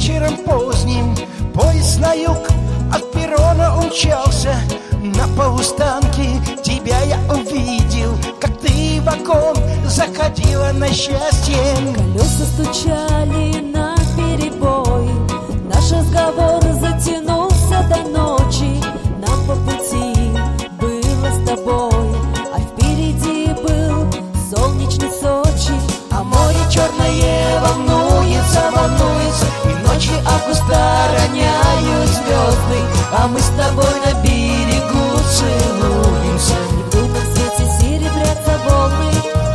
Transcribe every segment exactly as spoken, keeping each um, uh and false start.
вечером поздним поезд на юг от перрона умчался. На полустанке тебя я увидел, как ты в вагон заходила на счастье. Колеса стучали на перебой, наш разговор затянулся до ночи. Нам по пути было с тобой, а впереди был солнечный Сочи. А море черное волнуется, волнуется, и ночи августа роняют звезды, а мы с тобой на берегу целуемся. И в лунном свете серебрятся волны.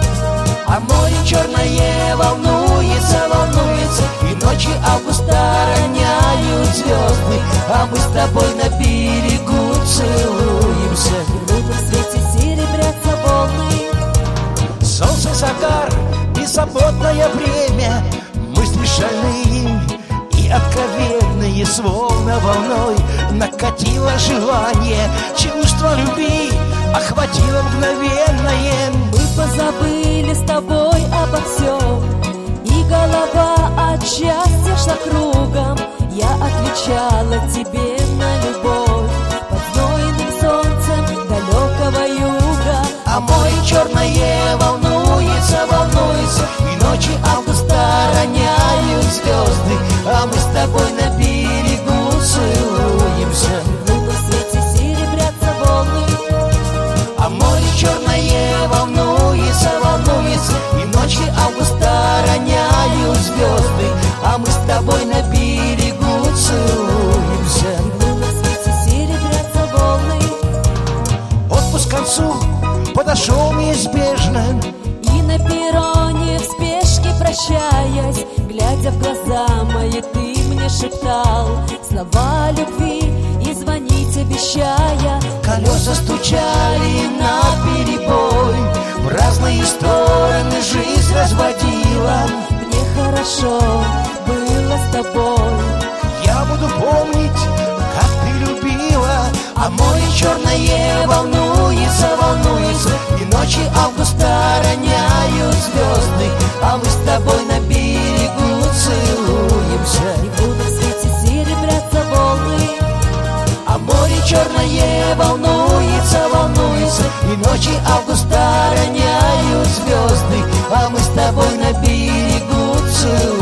А море черное волнуется, волнуется, и ночи августа роняют звезды, а мы с тобой на берегу целуемся. И в лунном свете серебрятся волны. Солнце, загар, беззаботное время, мысли шальные и откровенные, словно волной накатило желание, чувство любви охватило мгновенное. Мы позабыли с тобой обо всем, и голова от счастья шла кругом. Я отвечала тебе на любовь под знойным солнцем далекого юга. А море черное волнуется, волнуется, и ночи августа роняют звезды, а мы с тобой на берегу целуемся. В лунном свете серебрятся волны. А море черное волнуется, волнуется, и ночи августа роняют звезды, а мы с тобой на берегу целуемся. В лунном свете серебрятся волны. Отпуск к концу подошел неизбежно, И на перроне в спешке прощаясь, глядя в глаза мои, ты мне шептал слова любви и звонить обещая. колеса стучали на перебой, в разные стороны жизнь разводила. Мне хорошо было с тобой. Я буду помнить, как ты любила. А море черное волнуется, волнуется, и ночи августа роняют звезды, а мы с тобой на берегу целуемся. И в лунном свете серебрятся волны. А море черное волнуется, волнуется, и ночи августа роняют звезды, а мы с тобой на берегу целуемся.